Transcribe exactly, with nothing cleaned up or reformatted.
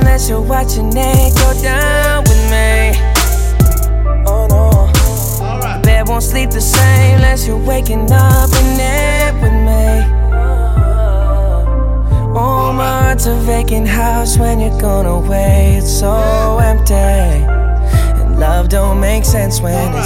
unless you're watching it go down with me. Oh no. The bed won't sleep the same unless you're waking up in it with me. Oh, my heart's a vacant house when you're gone away. It's so empty, and love don't make sense when it's